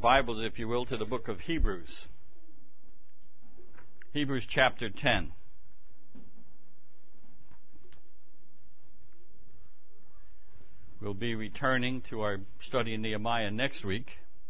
Bibles, if you will, to the book of Hebrews. Hebrews chapter 10. We'll be returning to our study in Nehemiah next week.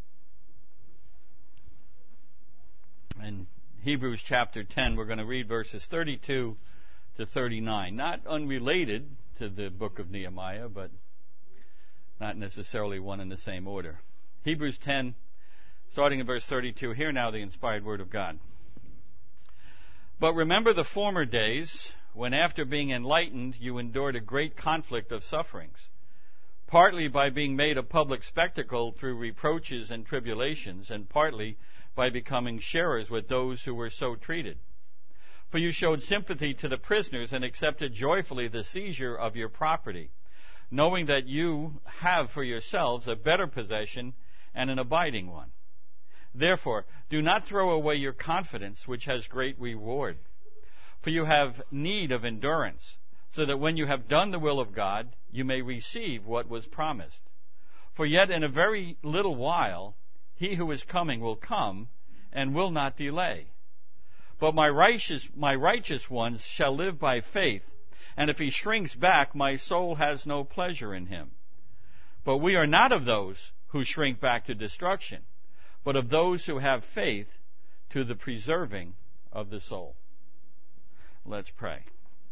In Hebrews chapter 10, we're going to read verses 32 to 39. Not unrelated to the book of Nehemiah, but not necessarily one in the same order. Hebrews 10, starting in verse 32. Hear now the inspired word of God. But remember the former days, when after being enlightened, you endured a great conflict of sufferings, partly by being made a public spectacle through reproaches and tribulations, and partly by becoming sharers with those who were so treated. For you showed sympathy to the prisoners and accepted joyfully the seizure of your property, knowing that you have for yourselves a better possession and an abiding one. Therefore, do not throw away your confidence, which has great reward. For you have need of endurance, so that when you have done the will of God, you may receive what was promised. For yet in a very little while, he who is coming will come and will not delay. But my righteous ones shall live by faith, and if he shrinks back, my soul has no pleasure in him. But we are not of those who shrink back to destruction, but of those who have faith to the preserving of the soul. Let's pray.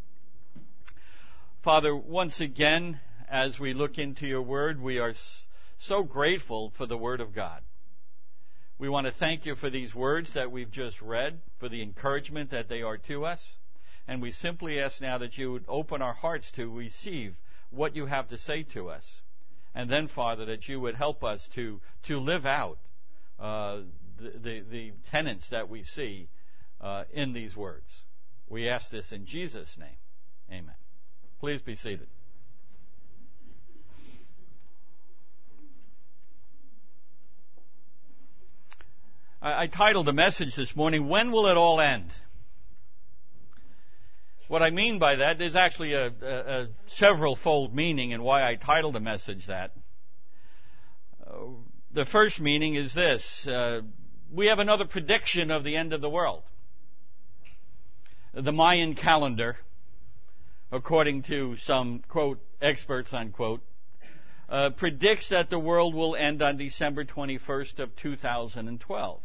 Father, once again, as we look into your word, we are so grateful for the word of God. We want to thank you for these words that we've just read, for the encouragement that they are to us. And we simply ask now that you would open our hearts to receive what you have to say to us. And then, Father, that you would help us to live out the tenets that we see in these words. We ask this in Jesus' name. Amen. Please be seated. I titled a message this morning, When Will It All End? What I mean by that, there's actually a several-fold meaning in why I titled the message that. The first meaning is this. We have another prediction of the end of the world. The Mayan calendar, according to some, quote, experts, unquote, predicts that the world will end on December 21st of 2012.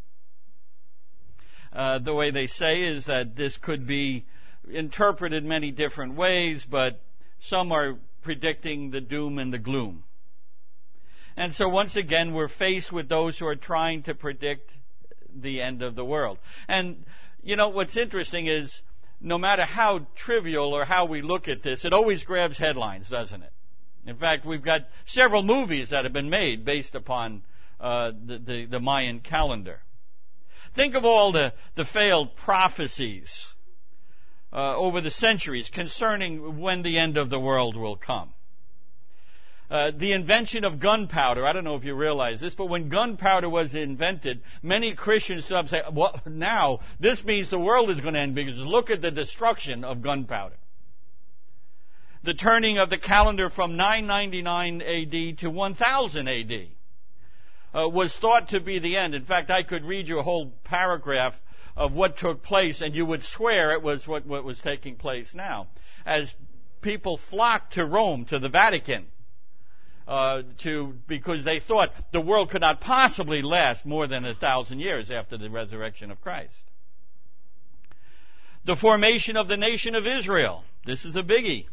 The way they say is that this could be interpreted many different ways, but some are predicting the doom and the gloom. And so once again, we're faced with those who are trying to predict the end of the world. And, you know, what's interesting is no matter how trivial or how we look at this, it always grabs headlines, doesn't it? In fact, we've got several movies that have been made based upon the Mayan calendar. Think of all the failed prophecies over the centuries concerning when the end of the world will come. The invention of gunpowder, I don't know if you realize this, but when gunpowder was invented, many Christians stood up and said, well, now this means the world is going to end because look at the destruction of gunpowder. The turning of the calendar from 999 AD to 1000 AD was thought to be the end. In fact, I could read you a whole paragraph of what took place, and you would swear it was what was taking place now. As people flocked to Rome, to the Vatican, because they thought the world could not possibly last more than 1,000 years after the resurrection of Christ. The formation of the nation of Israel. This is a biggie.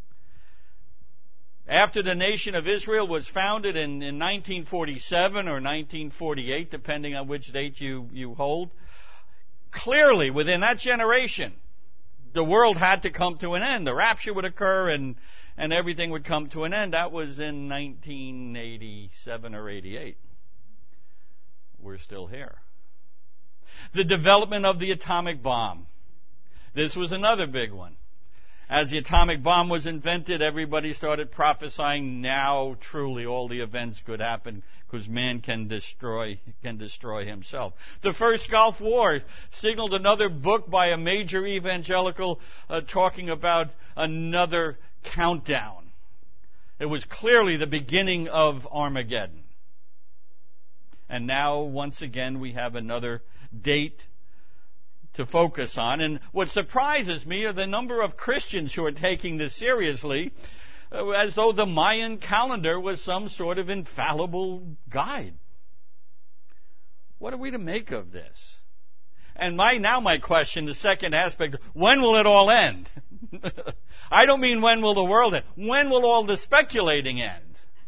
After the nation of Israel was founded in 1947 or 1948, depending on which date you hold, clearly within that generation, the world had to come to an end. The rapture would occur and everything would come to an end. That was in 1987 or 88. We're still here. The development of the atomic bomb. This was another big one. As the atomic bomb was invented, everybody started prophesying now truly all the events could happen because man can destroy himself. The first Gulf War signaled another book by a major evangelical talking about another countdown. It was clearly the beginning of Armageddon. And now, once again, we have another date to focus on. And what surprises me are the number of Christians who are taking this seriously, as though the Mayan calendar was some sort of infallible guide. What are we to make of this? And my question, the second aspect, when will it all end? I don't mean when will the world end. When will all the speculating end?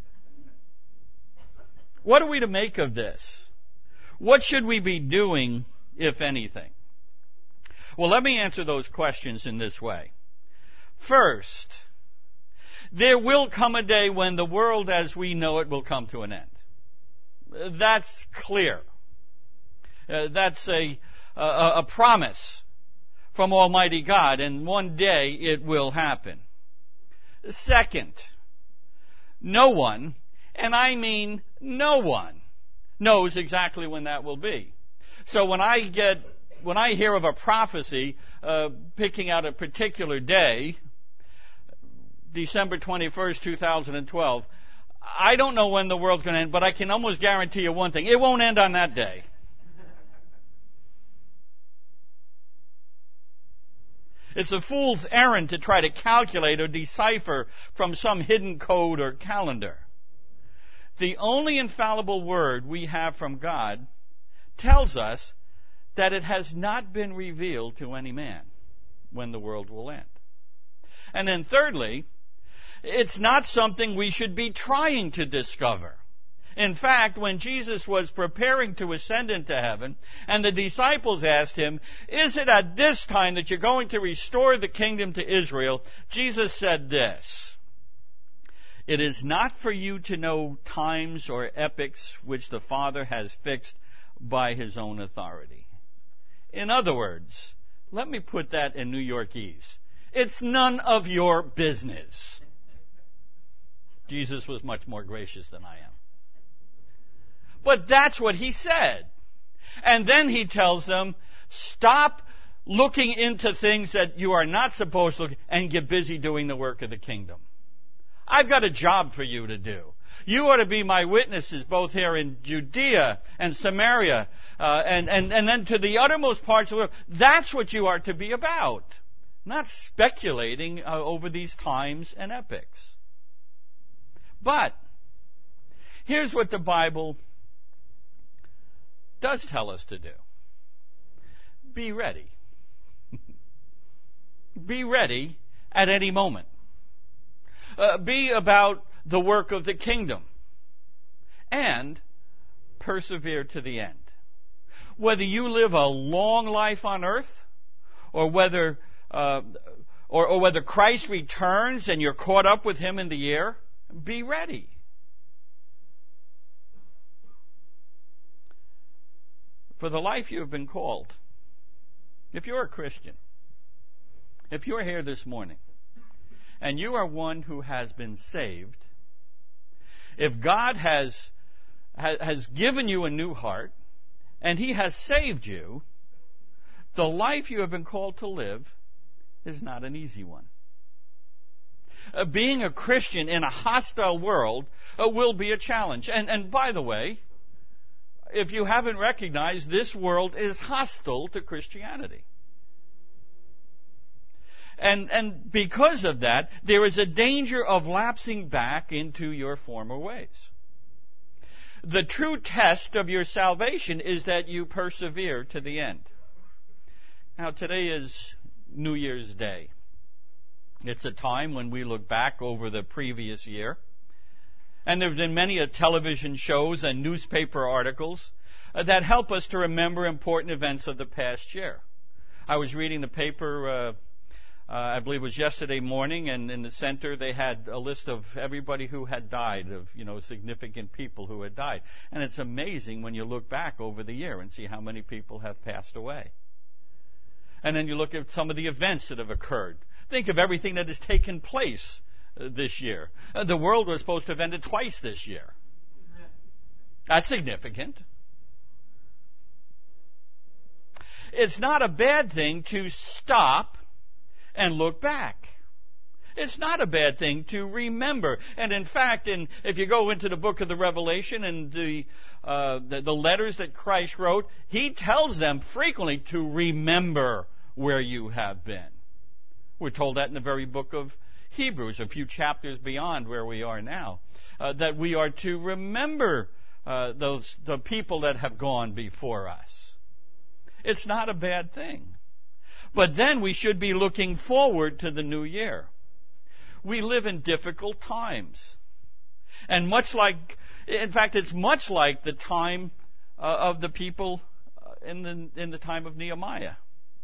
What are we to make of this? What should we be doing, if anything? Well, let me answer those questions in this way. First, there will come a day when the world as we know it will come to an end. That's clear. That's a promise from Almighty God, and one day it will happen. Second, no one, and I mean no one, knows exactly when that will be. So when I hear of a prophecy picking out a particular day, December 21st, 2012, I don't know when the world's going to end, but I can almost guarantee you one thing: it won't end on that day. It's a fool's errand to try to calculate or decipher from some hidden code or calendar. The only infallible word we have from God tells us that it has not been revealed to any man when the world will end. And then thirdly, it's not something we should be trying to discover. In fact, when Jesus was preparing to ascend into heaven, and the disciples asked him, "Is it at this time that you're going to restore the kingdom to Israel?" Jesus said this: "It is not for you to know times or epochs which the Father has fixed by his own authority." In other words, let me put that in New Yorkese: it's none of your business. Jesus was much more gracious than I am. But that's what he said. And then he tells them, stop looking into things that you are not supposed to look, and get busy doing the work of the kingdom. I've got a job for you to do. You are to be my witnesses both here in Judea and Samaria and then to the uttermost parts of the world. That's what you are to be about. Not speculating over these times and epochs. But here's what the Bible does tell us to do. Be ready. Be ready at any moment. Be about the work of the kingdom. And persevere to the end. Whether you live a long life on earth, or whether Christ returns and you're caught up with him in the air, be ready. For the life you have been called, if you're a Christian, if you're here this morning, and you are one who has been saved, if God has given you a new heart, and he has saved you, the life you have been called to live is not an easy one. Being a Christian in a hostile world will be a challenge. And by the way, if you haven't recognized, this world is hostile to Christianity. And because of that, there is a danger of lapsing back into your former ways. The true test of your salvation is that you persevere to the end. Now, today is New Year's Day. It's a time when we look back over the previous year. And there have been many television shows and newspaper articles that help us to remember important events of the past year. I was reading the paper, I believe it was yesterday morning, and in the center they had a list of everybody who had died, of significant people who had died. And it's amazing when you look back over the year and see how many people have passed away. And then you look at some of the events that have occurred. Think of everything that has taken place this year. The world was supposed to have ended twice this year. That's significant. It's not a bad thing to stop and look back. It's not a bad thing to remember. And in fact, if you go into the book of the Revelation and the letters that Christ wrote, he tells them frequently to remember where you have been. We're told that in the very book of Hebrews, a few chapters beyond where we are now, that we are to remember the people that have gone before us. It's not a bad thing. But then we should be looking forward to the new year. We live in difficult times. And it's much like the time of the people in the time of Nehemiah.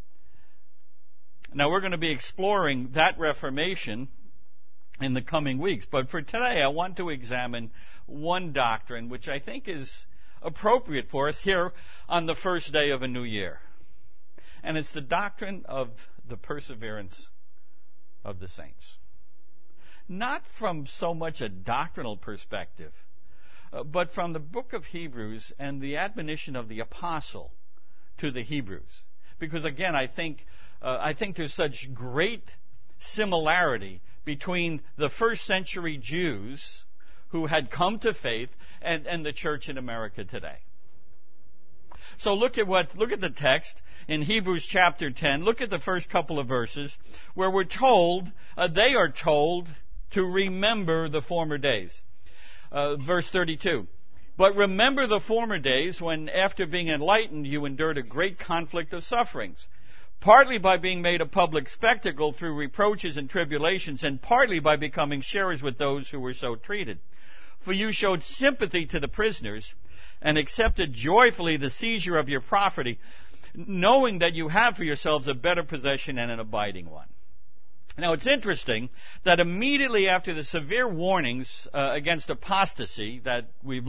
Now we're going to be exploring that Reformation in the coming weeks. But for today, I want to examine one doctrine which I think is appropriate for us here on the first day of a new year. And it's the doctrine of the perseverance of the saints. Not from so much a doctrinal perspective, but from the book of Hebrews and the admonition of the apostle to the Hebrews. Because again, I think there's such great similarity between the first century Jews who had come to faith and the church in America today. So look at the text in Hebrews chapter 10. Look at the first couple of verses where they are told to remember the former days. Verse 32. But remember the former days when, after being enlightened, you endured a great conflict of sufferings, partly by being made a public spectacle through reproaches and tribulations, and partly by becoming sharers with those who were so treated. For you showed sympathy to the prisoners and accepted joyfully the seizure of your property, knowing that you have for yourselves a better possession and an abiding one. Now it's interesting that immediately after the severe warnings against apostasy that we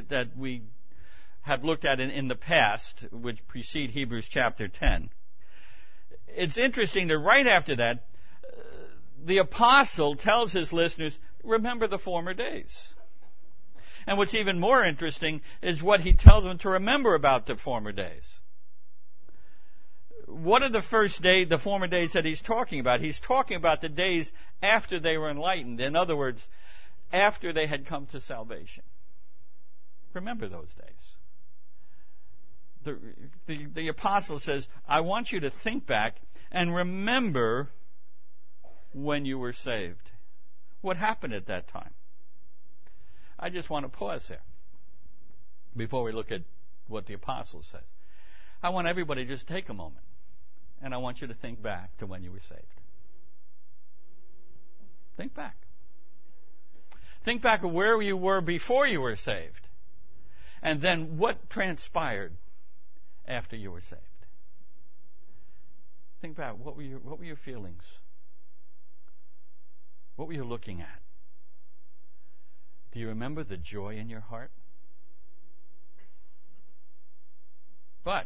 have looked at in the past, which precede Hebrews chapter 10, it's interesting that right after that, the apostle tells his listeners, remember the former days. And what's even more interesting is what he tells them to remember about the former days. What are the former days that he's talking about? He's talking about the days after they were enlightened. In other words, after they had come to salvation. Remember those days. The apostle says, I want you to think back and remember when you were saved. What happened at that time? I just want to pause there before we look at what the apostle says. I want everybody to just take a moment, and I want you to think back to when you were saved. Think back. Think back of where you were before you were saved, and then what transpired after you were saved. Think back. What were your feelings? What were you looking at? Do you remember the joy in your heart? But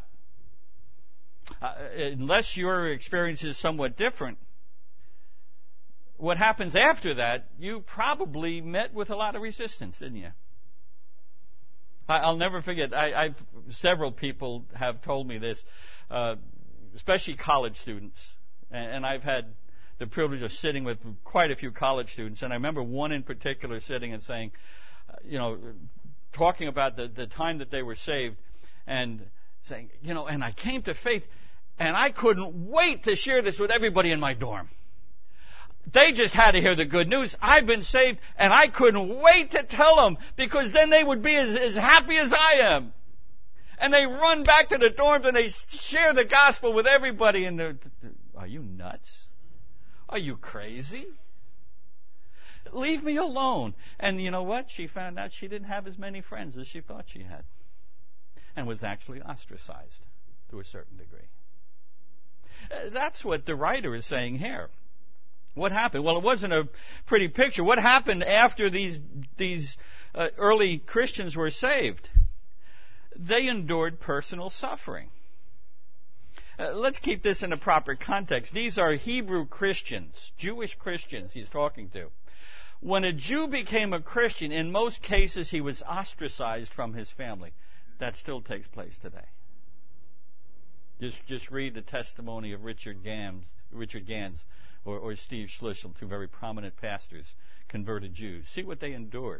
unless your experience is somewhat different, what happens after that, you probably met with a lot of resistance, didn't you? I'll never forget. Several people have told me this, especially college students, and I've had the privilege of sitting with quite a few college students, and I remember one in particular sitting and saying, talking about the time that they were saved, and saying, and I came to faith, and I couldn't wait to share this with everybody in my dorm. They just had to hear the good news. I've been saved, and I couldn't wait to tell them, because then they would be as happy as I am. And they run back to the dorms, and they share the gospel with everybody, and are you nuts? Are you crazy? Leave me alone. And you know what? She found out she didn't have as many friends as she thought she had, and was actually ostracized to a certain degree. That's what the writer is saying here. What happened? Well, it wasn't a pretty picture. What happened after these early Christians were saved? They endured personal suffering. Let's keep this in a proper context. These are Hebrew Christians, Jewish Christians he's talking to. When a Jew became a Christian, in most cases he was ostracized from his family. That still takes place today. Just read the testimony of Richard Gans or Steve Schlichtel, two very prominent pastors, converted Jews. See what they endured.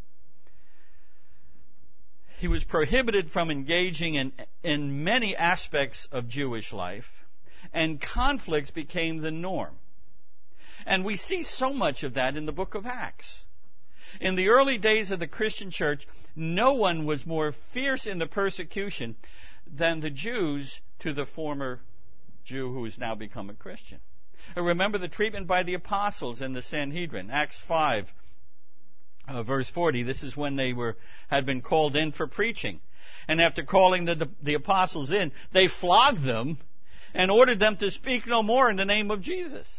He was prohibited from engaging in many aspects of Jewish life, and conflicts became the norm. And we see so much of that in the book of Acts. In the early days of the Christian church, no one was more fierce in the persecution than the Jews to the former Jew who has now become a Christian. Remember the treatment by the apostles in the Sanhedrin. Acts 5, verse 40. This is when they had been called in for preaching. And after calling the apostles in, they flogged them and ordered them to speak no more in the name of Jesus.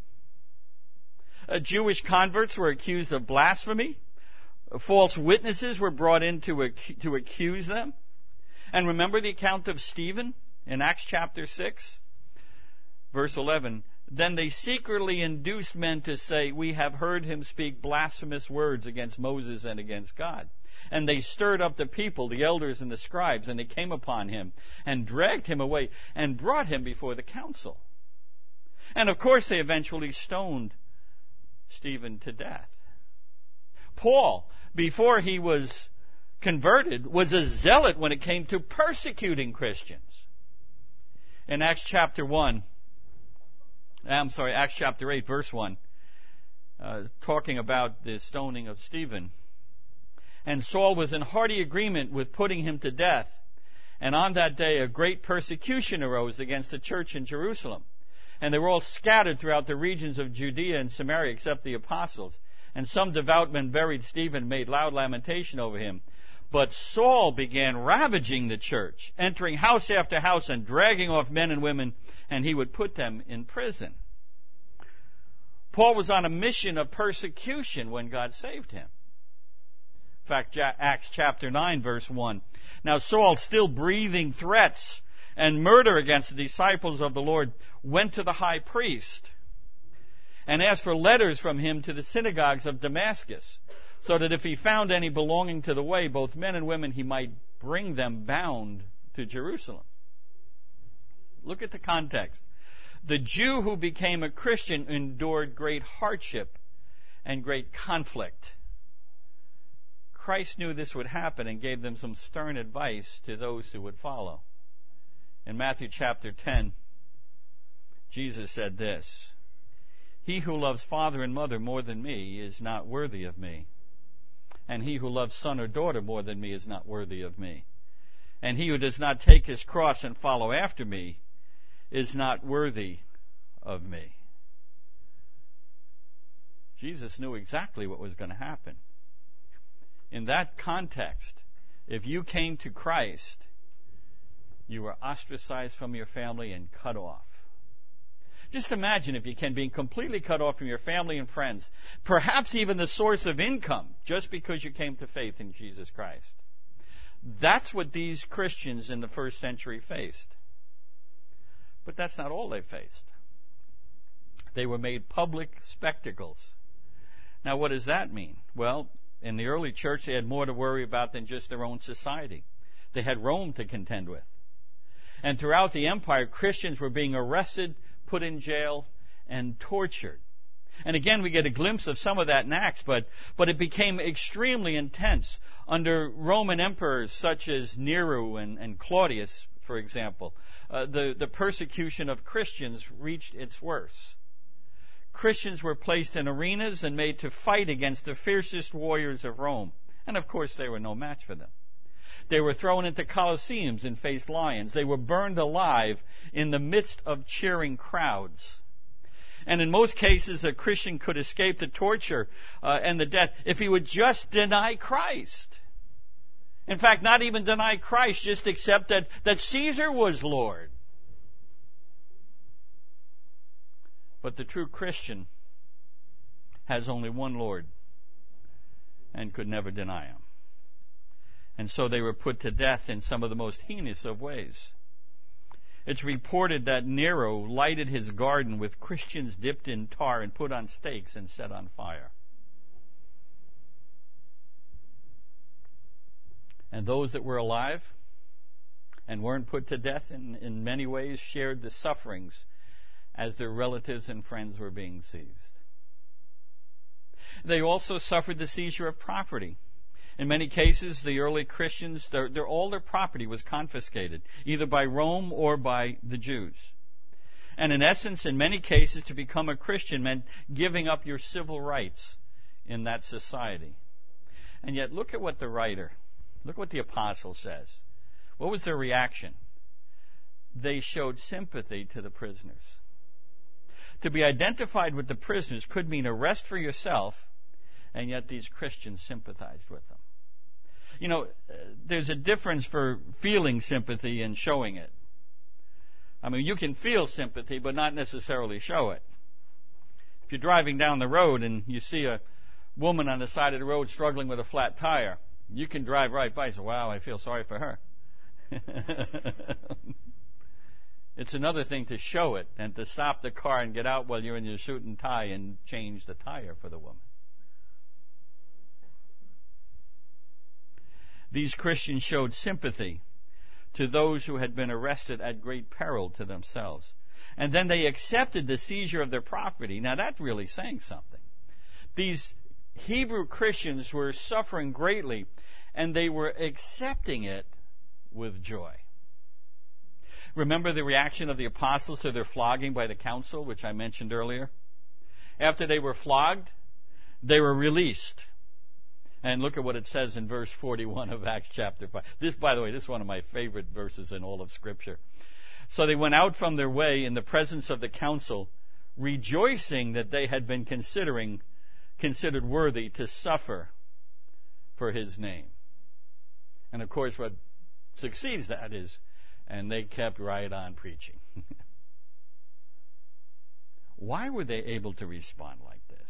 Jewish converts were accused of blasphemy. False witnesses were brought in to accuse them. And remember the account of Stephen in Acts chapter 6, verse 11. Then they secretly induced men to say, "We have heard him speak blasphemous words against Moses and against God." And they stirred up the people, the elders and the scribes, and they came upon him and dragged him away and brought him before the council. And of course they eventually stoned Stephen to death. Paul, before he was converted, was a zealot when it came to persecuting Christians. In Acts chapter 8, verse 1, talking about the stoning of Stephen. And Saul was in hearty agreement with putting him to death. And on that day a great persecution arose against the church in Jerusalem. And they were all scattered throughout the regions of Judea and Samaria except the apostles. And some devout men buried Stephen and made loud lamentation over him. But Saul began ravaging the church, entering house after house and dragging off men and women, and he would put them in prison. Paul was on a mission of persecution when God saved him. In fact, Acts chapter 9, verse 1. Now Saul, still breathing threats and murder against the disciples of the Lord, went to the high priest and asked for letters from him to the synagogues of Damascus, so that if he found any belonging to the way, both men and women, he might bring them bound to Jerusalem. Look at the context. The Jew who became a Christian endured great hardship and great conflict. Christ knew this would happen and gave them some stern advice to those who would follow. In Matthew chapter 10, Jesus said this, "He who loves father and mother more than me is not worthy of me. And he who loves son or daughter more than me is not worthy of me. And he who does not take his cross and follow after me is not worthy of me." Jesus knew exactly what was going to happen. In that context, if you came to Christ, you were ostracized from your family and cut off. Just imagine, if you can, being completely cut off from your family and friends, perhaps even the source of income, just because you came to faith in Jesus Christ. That's what these Christians in the first century faced. But that's not all they faced. They were made public spectacles. Now, what does that mean? Well, in the early church, they had more to worry about than just their own society. They had Rome to contend with. And throughout the empire, Christians were being arrested, put in jail, and tortured. And again, we get a glimpse of some of that in Acts, but it became extremely intense under Roman emperors such as Nero and Claudius, for example. The persecution of Christians reached its worst. Christians were placed in arenas and made to fight against the fiercest warriors of Rome. And of course, they were no match for them. They were thrown into colosseums and faced lions. They were burned alive in the midst of cheering crowds. And in most cases, a Christian could escape the torture and the death if he would just deny Christ. In fact, not even deny Christ, just accept that Caesar was Lord. But the true Christian has only one Lord and could never deny him. And so they were put to death in some of the most heinous of ways. It's reported that Nero lighted his garden with Christians dipped in tar and put on stakes and set on fire. And those that were alive and weren't put to death in many ways shared the sufferings as their relatives and friends were being seized. They also suffered the seizure of property. In many cases, the early Christians, all their property was confiscated, either by Rome or by the Jews. And in essence, in many cases, to become a Christian meant giving up your civil rights in that society. And yet, look at what look what the apostle says. What was their reaction? They showed sympathy to the prisoners. To be identified with the prisoners could mean arrest for yourself, and yet these Christians sympathized with them. You know, there's a difference for feeling sympathy and showing it. I mean, you can feel sympathy, but not necessarily show it. If you're driving down the road and you see a woman on the side of the road struggling with a flat tire, you can drive right by and say, wow, I feel sorry for her. It's another thing to show it and to stop the car and get out while you're in your suit and tie and change the tire for the woman. These Christians showed sympathy to those who had been arrested at great peril to themselves. And then they accepted the seizure of their property. Now that's really saying something. These Hebrew Christians were suffering greatly, and they were accepting it with joy. Remember the reaction of the apostles to their flogging by the council, which I mentioned earlier? After they were flogged, they were released. And look at what it says in verse 41 of Acts chapter 5. This, by the way, this is one of my favorite verses in all of Scripture. So they went out from their way in the presence of the council, rejoicing that they had been considered worthy to suffer for his name. And of course what succeeds that is, and they kept right on preaching. Why were they able to respond like this?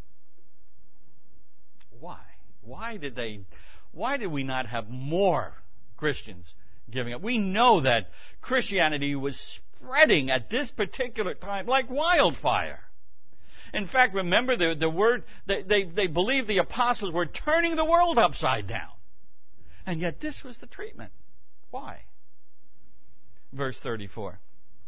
Why? Why did we not have more Christians giving up? We know that Christianity was spreading at this particular time like wildfire. In fact, remember the word, they believed the apostles were turning the world upside down. And yet this was the treatment. Why? Verse 34.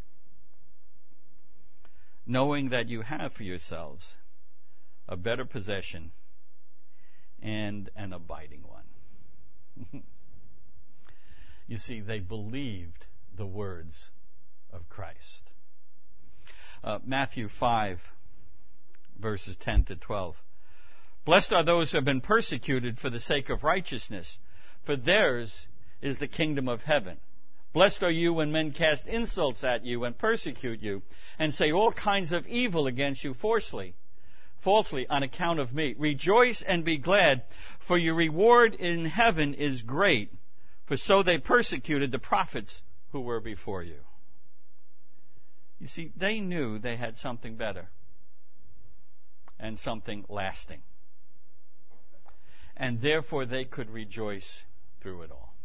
Knowing that you have for yourselves a better possession and an abiding one. You see, they believed the words of Christ. Matthew 5, verses 10 to 12. Blessed are those who have been persecuted for the sake of righteousness, for theirs is the kingdom of heaven. Blessed are you when men cast insults at you and persecute you, and say all kinds of evil against you falsely on account of me. Rejoice and be glad, for your reward in heaven is great, for so they persecuted the prophets who were before you. You see, they knew they had something better and something lasting. And therefore they could rejoice through it all.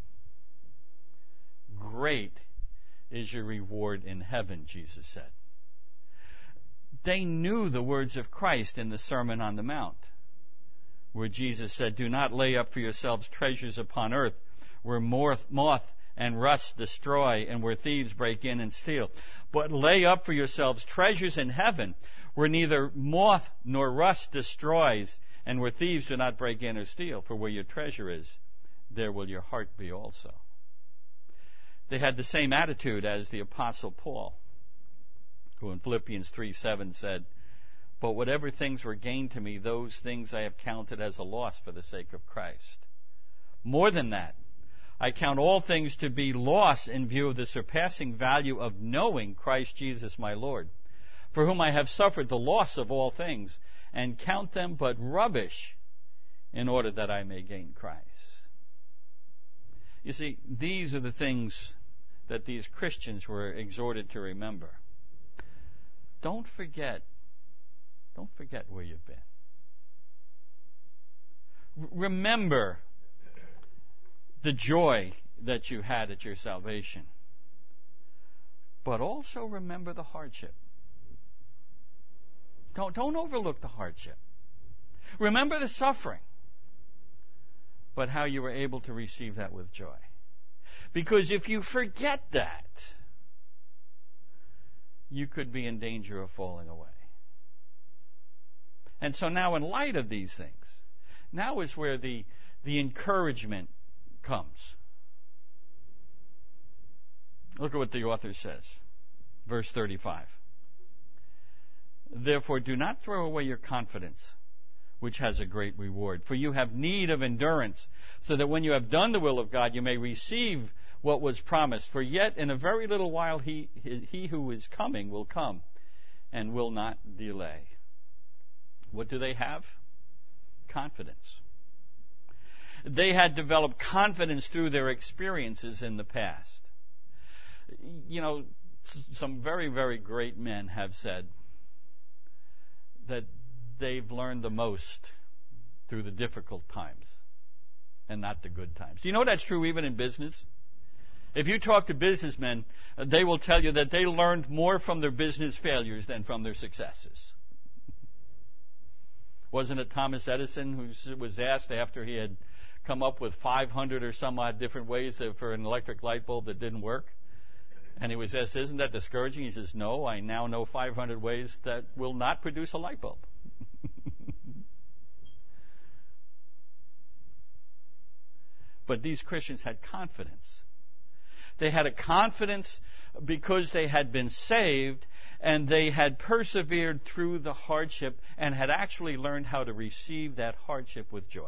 Great is your reward in heaven, Jesus said. They knew the words of Christ in the Sermon on the Mount, where Jesus said, do not lay up for yourselves treasures upon earth, where moth and rust destroy, and where thieves break in and steal. But lay up for yourselves treasures in heaven, where neither moth nor rust destroys, and where thieves do not break in or steal. For where your treasure is, there will your heart be also. They had the same attitude as the Apostle Paul, who in Philippians 3:7 said, but whatever things were gained to me, those things I have counted as a loss for the sake of Christ. More than that, I count all things to be loss in view of the surpassing value of knowing Christ Jesus my Lord, for whom I have suffered the loss of all things, and count them but rubbish, in order that I may gain Christ. You see, these are the things that these Christians were exhorted to remember. Don't forget where you've been. Remember the joy that you had at your salvation. But also remember the hardship. Don't overlook the hardship. Remember the suffering, but how you were able to receive that with joy. Because if you forget that, you could be in danger of falling away. And so now, in light of these things, now is where the encouragement comes. Look at what the author says. Verse 35. Therefore, do not throw away your confidence, which has a great reward. For you have need of endurance, so that when you have done the will of God, you may receive what was promised. For yet in a very little while he who is coming will come, and will not delay. What do they have? Confidence. They had developed confidence through their experiences in the past. You know, some very, very great men have said that they've learned the most through the difficult times and not the good times. Do you know that's true even in business? If you talk to businessmen, they will tell you that they learned more from their business failures than from their successes. Wasn't it Thomas Edison who was asked after he had come up with 500 or some odd different ways for an electric light bulb that didn't work? And he was asked, isn't that discouraging? He says, no, I now know 500 ways that will not produce a light bulb. But these Christians had confidence. They had a confidence because they had been saved and they had persevered through the hardship and had actually learned how to receive that hardship with joy.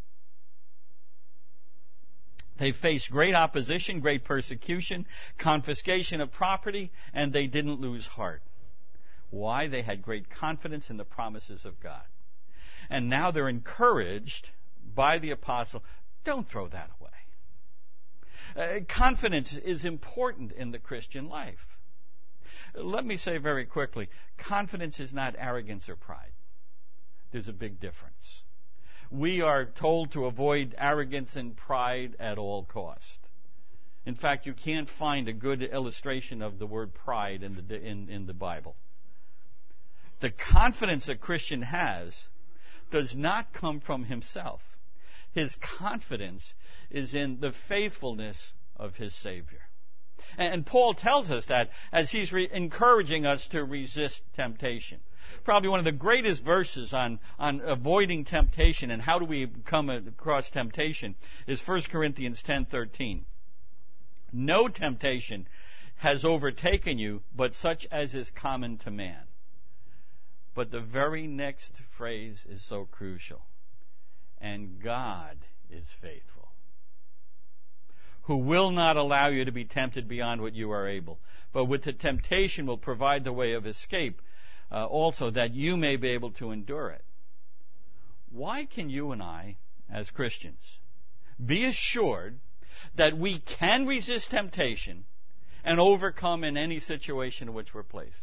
They faced great opposition, great persecution, confiscation of property, and they didn't lose heart. Why? They had great confidence in the promises of God. And now they're encouraged by the apostle, don't throw that away. Confidence is important in the Christian life. Let me say very quickly, confidence is not arrogance or pride. There's a big difference. We are told to avoid arrogance and pride at all cost. In fact, you can't find a good illustration of the word pride in the Bible. The confidence a Christian has does not come from himself. His confidence is in the faithfulness of his Savior. And Paul tells us that as he's encouraging us to resist temptation. Probably one of the greatest verses on avoiding temptation and how do we come across temptation is 1 Corinthians 10:13. No temptation has overtaken you, but such as is common to man. But the very next phrase is so crucial. And God is faithful, who will not allow you to be tempted beyond what you are able, but with the temptation will provide the way of escape, also that you may be able to endure it. Why can you and I, as Christians, be assured that we can resist temptation and overcome in any situation in which we're placed?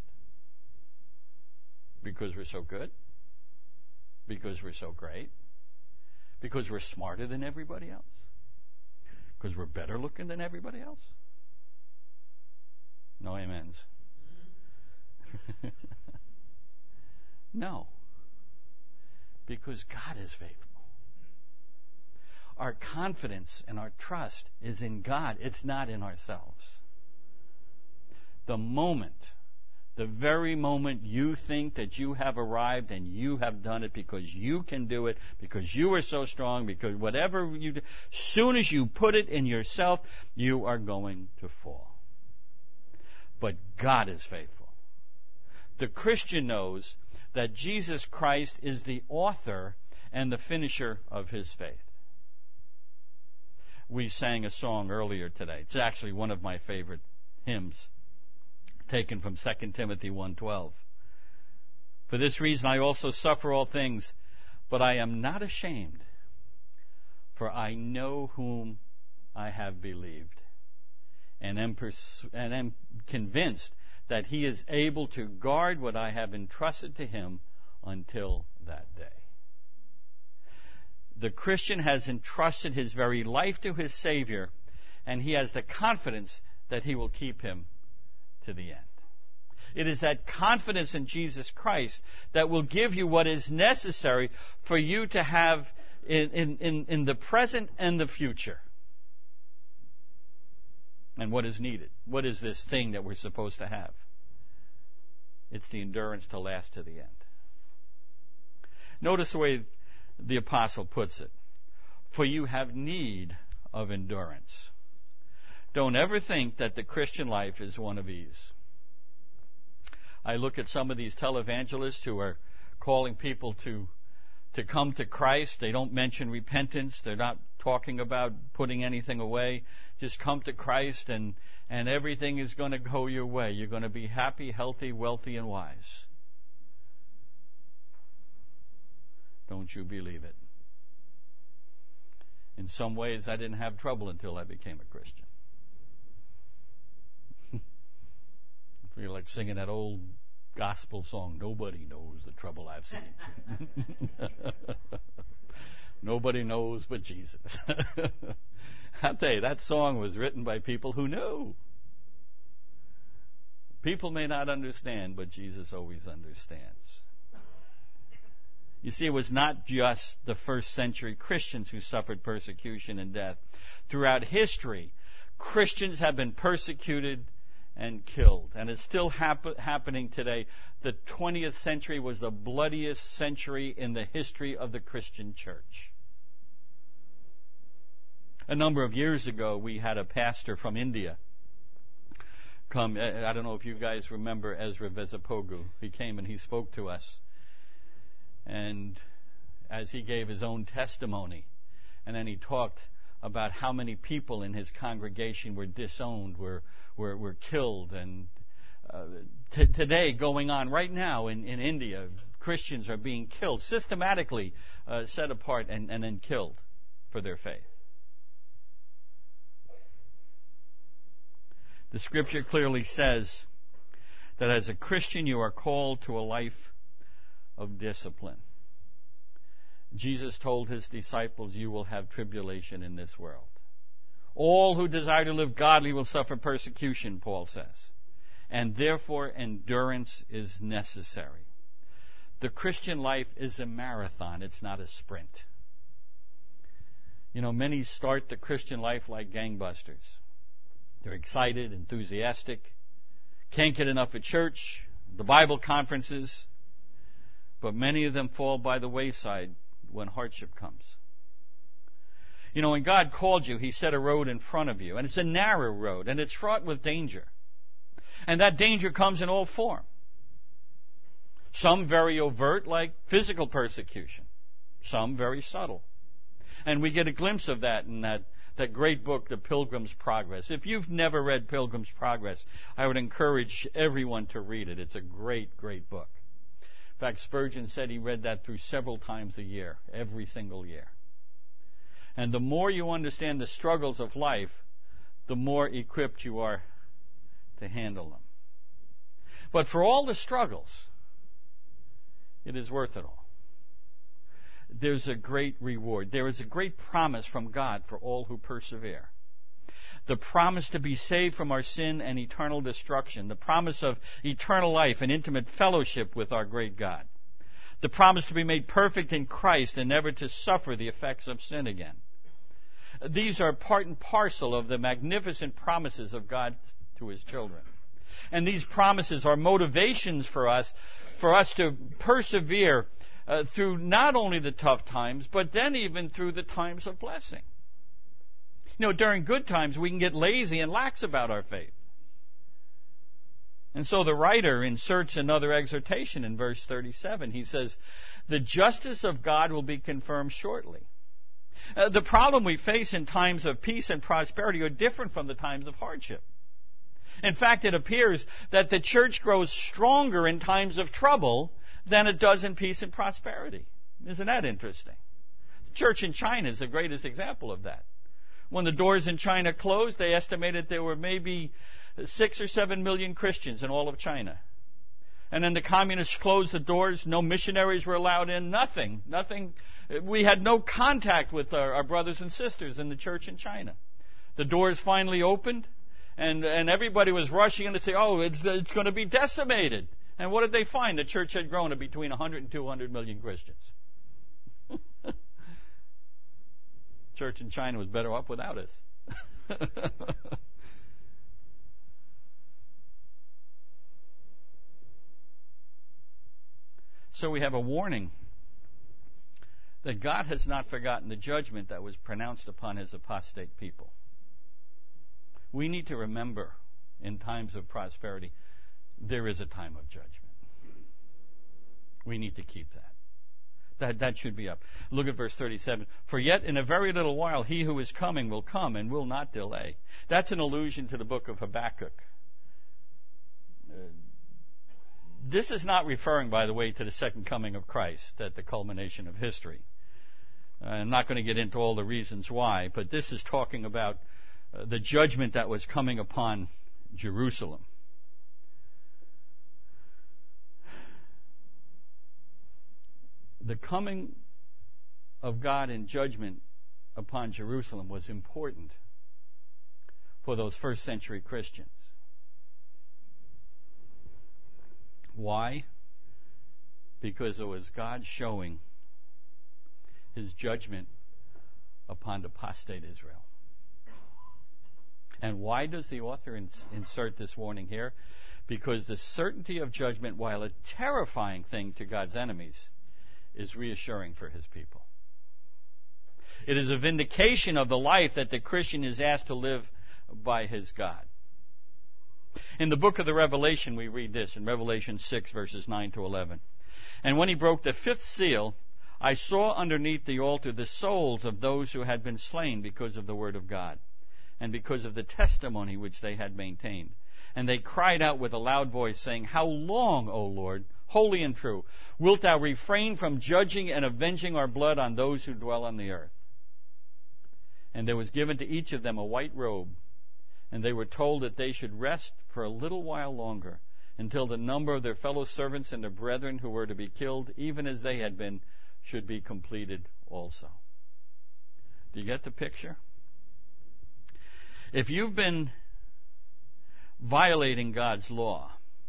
Because we're so good? Because we're so great? Because we're smarter than everybody else? Because we're better looking than everybody else? No amens. No. Because God is faithful. Our confidence and our trust is in God. It's not in ourselves. The very moment you think that you have arrived and you have done it because you can do it, because you are so strong, because whatever you do, as soon as you put it in yourself, you are going to fall. But God is faithful. The Christian knows that Jesus Christ is the author and the finisher of his faith. We sang a song earlier today. It's actually one of my favorite hymns, taken from 2 Timothy 1:12. For this reason I also suffer all things, but I am not ashamed, for I know whom I have believed, and am convinced that he is able to guard what I have entrusted to him until that day. The Christian has entrusted his very life to his Savior, and he has the confidence that he will keep him to the end. It is that confidence in Jesus Christ that will give you what is necessary for you to have in the present and the future. And what is needed? What is this thing that we're supposed to have? It's the endurance to last to the end. Notice the way the apostle puts it. For you have need of endurance. Don't ever think that the Christian life is one of ease. I look at some of these televangelists who are calling people to come to Christ. They don't mention repentance. They're not talking about putting anything away. Just come to Christ and everything is going to go your way. You're going to be happy, healthy, wealthy, and wise. Don't you believe it? In some ways, I didn't have trouble until I became a Christian. I feel like singing that old gospel song, nobody knows the trouble I've seen. Nobody knows but Jesus. I'll tell you, that song was written by people who knew. People may not understand, but Jesus always understands. You see, it was not just the first century Christians who suffered persecution and death. Throughout history, Christians have been persecuted and killed. And it's still happening today. The 20th century was the bloodiest century in the history of the Christian church. A number of years ago, we had a pastor from India come. I don't know if you guys remember Ezra Vesapogu. He came and he spoke to us. And as he gave his own testimony, and then he talked about how many people in his congregation were disowned, were killed. And today, going on right now in India, Christians are being killed, systematically set apart and then killed for their faith. The Scripture clearly says that as a Christian you are called to a life of discipline. Jesus told his disciples, you will have tribulation in this world. All who desire to live godly will suffer persecution, Paul says. And therefore endurance is necessary. The Christian life is a marathon. It's not a sprint. You know, many start the Christian life like gangbusters. They're excited, enthusiastic, can't get enough at church, the Bible conferences, but many of them fall by the wayside when hardship comes. You know, when God called you, He set a road in front of you, and it's a narrow road, and it's fraught with danger. And that danger comes in all form. Some very overt, like physical persecution. Some very subtle. And we get a glimpse of that in that great book, The Pilgrim's Progress. If you've never read Pilgrim's Progress, I would encourage everyone to read it. It's a great, great book. In fact, Spurgeon said he read that through several times a year, every single year. And the more you understand the struggles of life, the more equipped you are to handle them. But for all the struggles, it is worth it all. There's a great reward. There is a great promise from God for all who persevere. The promise to be saved from our sin and eternal destruction. The promise of eternal life and intimate fellowship with our great God. The promise to be made perfect in Christ and never to suffer the effects of sin again. These are part and parcel of the magnificent promises of God to His children. And these promises are motivations for us to persevere through not only the tough times, but then even through the times of blessing. You know, during good times, we can get lazy and lax about our faith. And so the writer inserts another exhortation in verse 37. He says, the justice of God will be confirmed shortly. The problem we face in times of peace and prosperity are different from the times of hardship. In fact, it appears that the church grows stronger in times of trouble than it does in peace and prosperity. Isn't that interesting? The church in China is the greatest example of that. When the doors in China closed, they estimated there were maybe 6 or 7 million Christians in all of China. And then the communists closed the doors. No missionaries were allowed in. Nothing. We had no contact with our brothers and sisters in the church in China. The doors finally opened, and everybody was rushing in to say, oh, it's going to be decimated. And what did they find? The church had grown to between 100 and 200 million Christians. Church in China was better off without us. The So we have a warning that God has not forgotten the judgment that was pronounced upon his apostate people. We need to remember, in times of prosperity, there is a time of judgment. We need to keep that. That should be up. Look at verse 37. For yet in a very little while he who is coming will come and will not delay. That's an allusion to the book of Habakkuk. This is not referring, by the way, to the second coming of Christ at the culmination of history. I'm not going to get into all the reasons why, but this is talking about the judgment that was coming upon Jerusalem. The coming of God in judgment upon Jerusalem was important for those first century Christians. Why? Because it was God showing his judgment upon apostate Israel. And why does the author insert this warning here? Because the certainty of judgment, while a terrifying thing to God's enemies, is reassuring for his people. It is a vindication of the life that the Christian is asked to live by his God. In the book of the Revelation, we read this in Revelation 6, verses 9 to 11. And when he broke the fifth seal, I saw underneath the altar the souls of those who had been slain because of the word of God, and because of the testimony which they had maintained. And they cried out with a loud voice, saying, How long, O Lord, holy and true, wilt thou refrain from judging and avenging our blood on those who dwell on the earth? And there was given to each of them a white robe, and they were told that they should rest for a little while longer, until the number of their fellow servants and their brethren who were to be killed, even as they had been, should be completed also. Do you get the picture? If you've been violating God's law,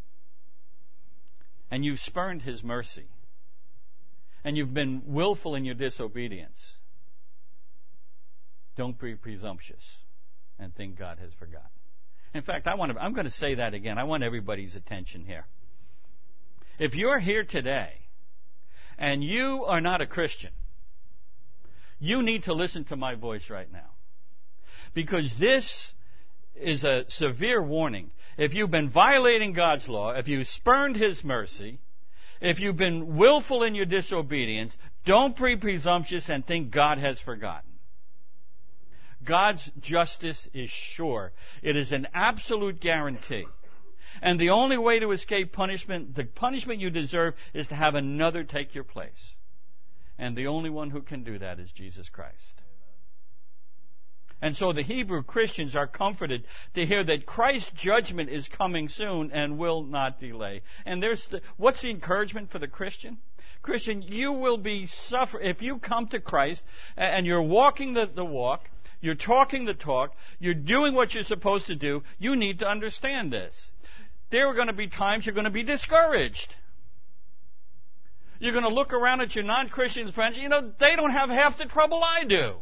and you've spurned his mercy, and you've been willful in your disobedience, don't be presumptuous and think God has forgotten. In fact, I'm going to say that again. I want everybody's attention here. If you're here today and you are not a Christian, you need to listen to my voice right now. Because this is a severe warning. If you've been violating God's law, if you've spurned his mercy, if you've been willful in your disobedience, don't be presumptuous and think God has forgotten. God's justice is sure. It is an absolute guarantee. And the only way to escape punishment, the punishment you deserve, is to have another take your place. And the only one who can do that is Jesus Christ. And so the Hebrew Christians are comforted to hear that Christ's judgment is coming soon and will not delay. And what's the encouragement for the Christian? Christian, you will be suffering. If you come to Christ and you're walking the walk, you're talking the talk, you're doing what you're supposed to do, you need to understand this. There are going to be times you're going to be discouraged. You're going to look around at your non-Christian friends, they don't have half the trouble I do.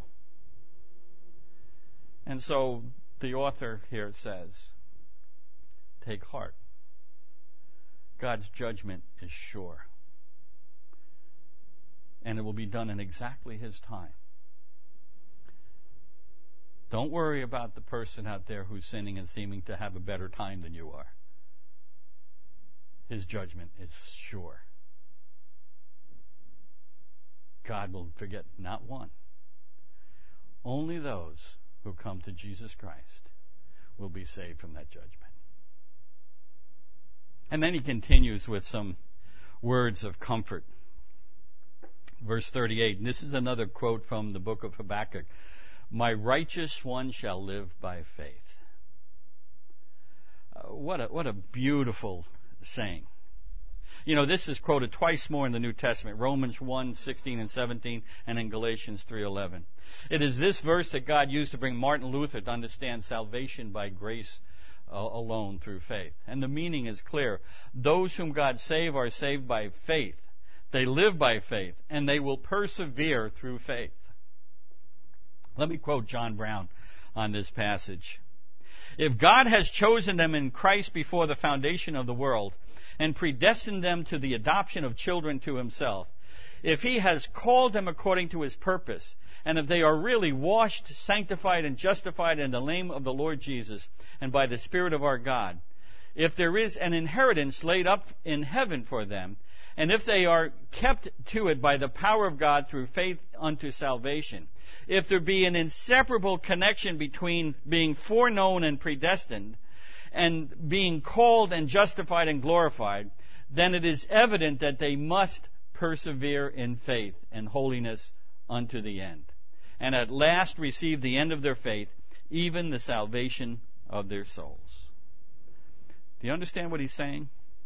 And so the author here says, take heart. God's judgment is sure. And it will be done in exactly his time. Don't worry about the person out there who's sinning and seeming to have a better time than you are. His judgment is sure. God will forget not one. Only those who come to Jesus Christ will be saved from that judgment. And then he continues with some words of comfort. Verse 38, and this is another quote from the book of Habakkuk. My righteous one shall live by faith. What a beautiful saying. This is quoted twice more in the New Testament, Romans 1:16 and 17, and in Galatians 3:11. It is this verse that God used to bring Martin Luther to understand salvation by grace alone through faith. And the meaning is clear. Those whom God save are saved by faith. They live by faith, and they will persevere through faith. Let me quote John Brown on this passage. If God has chosen them in Christ before the foundation of the world, and predestined them to the adoption of children to himself. If he has called them according to his purpose, and if they are really washed, sanctified, and justified in the name of the Lord Jesus, and by the Spirit of our God, if there is an inheritance laid up in heaven for them, and if they are kept to it by the power of God through faith unto salvation, if there be an inseparable connection between being foreknown and predestined, and being called and justified and glorified, then it is evident that they must persevere in faith and holiness unto the end, and at last receive the end of their faith, even the salvation of their souls. Do you understand what he's saying?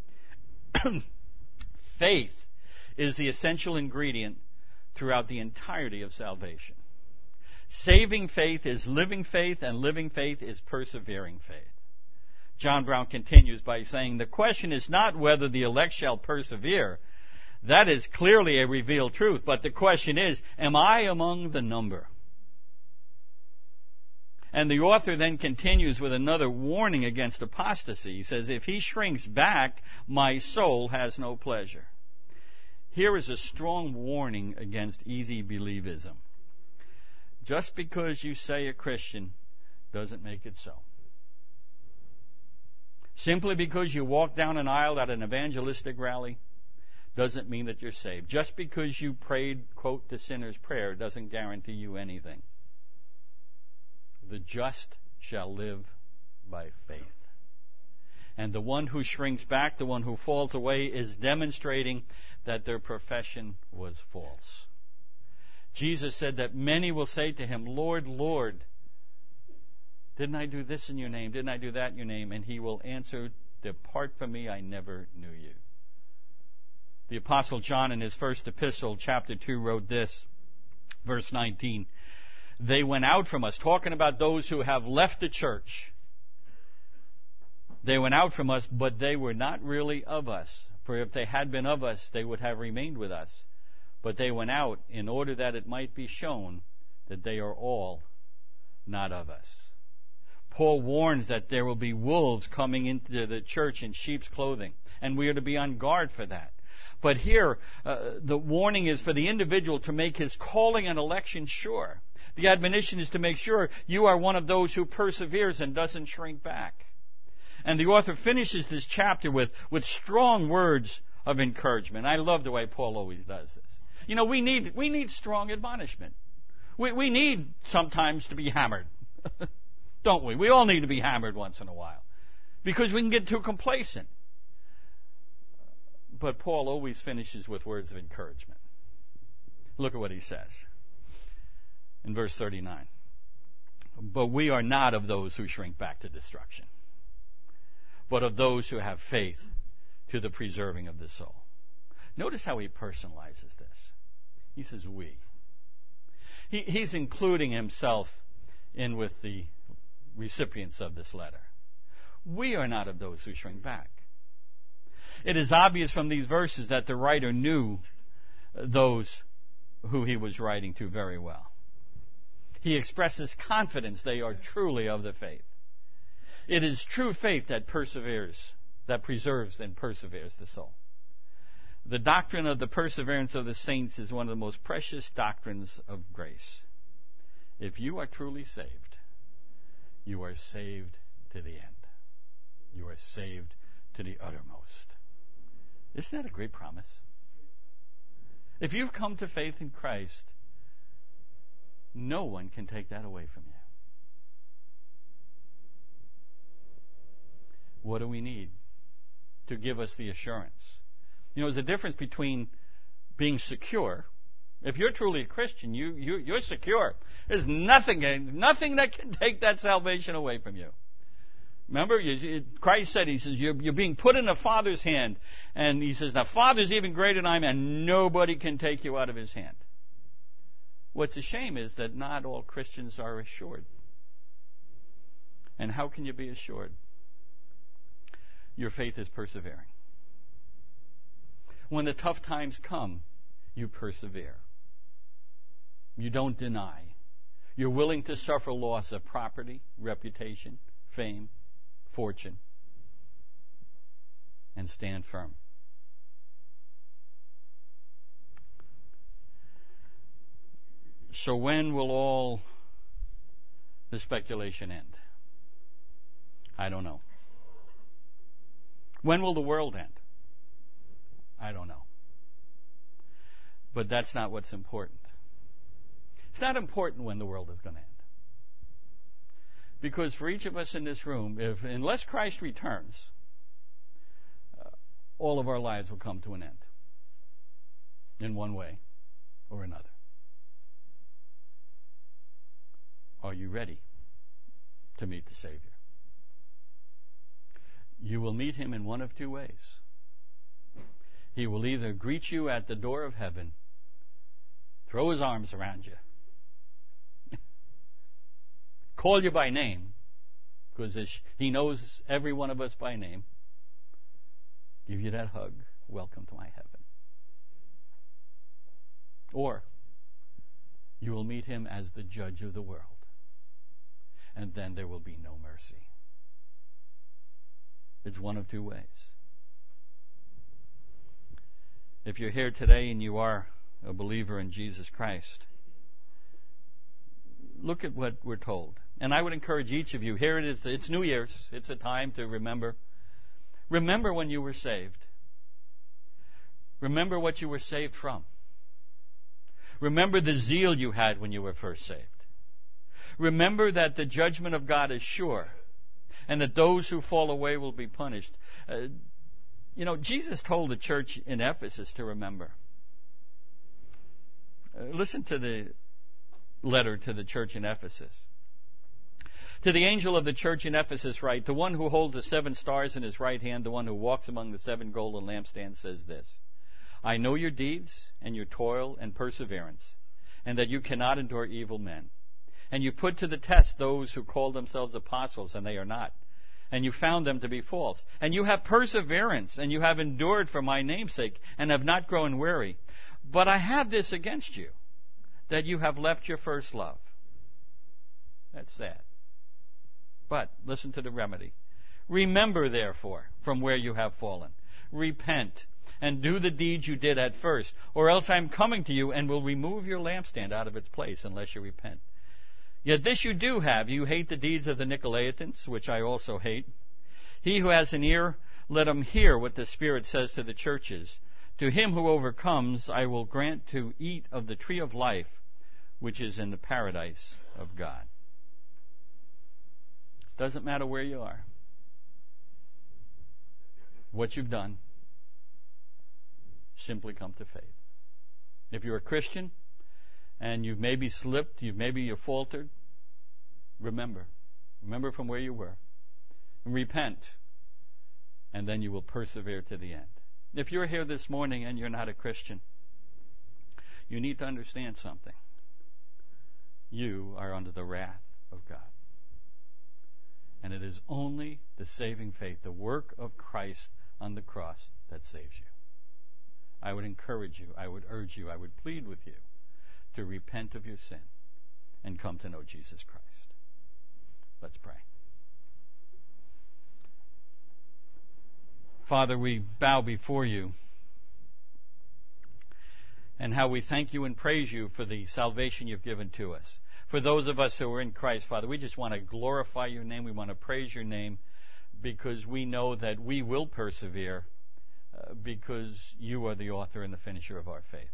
Faith is the essential ingredient throughout the entirety of salvation. Saving faith is living faith, and living faith is persevering faith. John Brown continues by saying, the question is not whether the elect shall persevere. That is clearly a revealed truth. But the question is, am I among the number? And the author then continues with another warning against apostasy. He says, if he shrinks back, my soul has no pleasure. Here is a strong warning against easy believism. Just because you say a Christian doesn't make it so. Simply because you walk down an aisle at an evangelistic rally doesn't mean that you're saved. Just because you prayed, quote, the sinner's prayer doesn't guarantee you anything. The just shall live by faith. And the one who shrinks back, the one who falls away, is demonstrating that their profession was false. Jesus said that many will say to him, Lord, Lord, didn't I do this in your name? Didn't I do that in your name? And he will answer, depart from me, I never knew you. The Apostle John in his first epistle, chapter 2, wrote this, verse 19. They went out from us, talking about those who have left the church. They went out from us, but they were not really of us. For if they had been of us, they would have remained with us. But they went out in order that it might be shown that they are all not of us. Paul warns that there will be wolves coming into the church in sheep's clothing, and we are to be on guard for that. But here, the warning is for the individual to make his calling and election sure. The admonition is to make sure you are one of those who perseveres and doesn't shrink back. And the author finishes this chapter with strong words of encouragement. I love the way Paul always does this. You know, we need strong admonishment. We need sometimes to be hammered. Don't we? We all need to be hammered once in a while. Because we can get too complacent. But Paul always finishes with words of encouragement. Look at what he says in verse 39. But we are not of those who shrink back to destruction, but of those who have faith to the preserving of the soul. Notice how he personalizes this. He says we. He's including himself in with the recipients of this letter. We are not of those who shrink back. It is obvious from these verses that the writer knew those who he was writing to very well. He expresses confidence they are truly of the faith. It is true faith that perseveres, that preserves and perseveres the soul. The doctrine of the perseverance of the saints is one of the most precious doctrines of grace. If you are truly saved, you are saved to the end. You are saved to the uttermost. Isn't that a great promise? If you've come to faith in Christ, no one can take that away from you. What do we need to give us the assurance? You know, there's a difference between being secure. If you're truly a Christian, you're secure. There's nothing that can take that salvation away from you. Remember, Christ said, he says, you're being put in the Father's hand. And he says, the Father's even greater than I am, and nobody can take you out of his hand. What's a shame is that not all Christians are assured. And how can you be assured? Your faith is persevering. When the tough times come, you persevere. You don't deny. You're willing to suffer loss of property, reputation, fame, fortune. and stand firm. So when will all the speculation end? I don't know. When will the world end? I don't know. But that's not what's important. It's not important when the world is going to end. Because for each of us in this room, unless Christ returns, all of our lives will come to an end in one way or another. Are you ready to meet the Savior? You will meet him in one of two ways. He will either greet you at the door of heaven, throw his arms around you, call you by name, because he knows every one of us by name, give you that hug, welcome to my heaven. Or you will meet him as the judge of the world, and then there will be no mercy. It's one of two ways. If you're here today and you are a believer in Jesus Christ, look at what we're told. And I would encourage each of you, here it is, it's New Year's, it's a time to remember. Remember when you were saved. Remember what you were saved from. Remember the zeal you had when you were first saved. Remember that the judgment of God is sure, and that those who fall away will be punished. Jesus told the church in Ephesus to remember. Listen to the letter to the church in Ephesus. To the angel of the church in Ephesus write, the one who holds the 7 stars in his right hand, the one who walks among the 7 golden lampstands, says this: I know your deeds and your toil and perseverance, and that you cannot endure evil men. And you put to the test those who call themselves apostles, and they are not. And you found them to be false. And you have perseverance, and you have endured for my name's sake, and have not grown weary. But I have this against you, that you have left your first love. That's sad. But listen to the remedy. Remember, therefore, from where you have fallen. Repent, and do the deeds you did at first, or else I am coming to you and will remove your lampstand out of its place unless you repent. Yet this you do have, you hate the deeds of the Nicolaitans, which I also hate. He who has an ear, let him hear what the Spirit says to the churches. To him who overcomes, I will grant to eat of the tree of life, which is in the paradise of God. Doesn't matter where you are, what you've done, simply come to faith. If you're a Christian, and you've maybe slipped, you've faltered, remember from where you were. Repent, and then you will persevere to the end. If you're here this morning and you're not a Christian, you need to understand something. You are under the wrath of God. And it is only the saving faith, the work of Christ on the cross, that saves you. I would encourage you, I would urge you, I would plead with you to repent of your sin and come to know Jesus Christ. Let's pray. Father, we bow before you, and how we thank you and praise you for the salvation you've given to us. For those of us who are in Christ, Father, we just want to glorify your name. We want to praise your name because we know that we will persevere because you are the author and the finisher of our faith.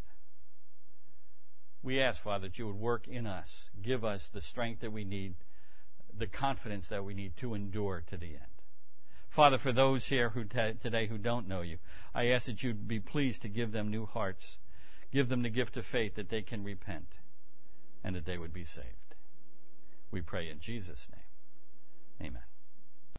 We ask, Father, that you would work in us, give us the strength that we need, the confidence that we need to endure to the end. Father, for those here today who don't know you, I ask that you'd be pleased to give them new hearts, give them the gift of faith that they can repent and that they would be saved. We pray in Jesus' name. Amen.